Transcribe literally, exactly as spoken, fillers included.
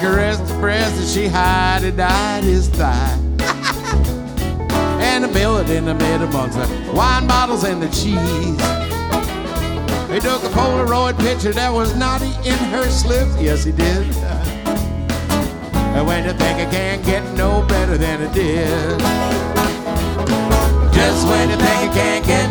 caressed the breast and she hide-eyed his thigh. And the billet in the mid amongst the wine bottles and the cheese. He took a Polaroid picture that was naughty in her slip. Yes, he did. And when you think it can't get no better than it did. Just when you think it can't get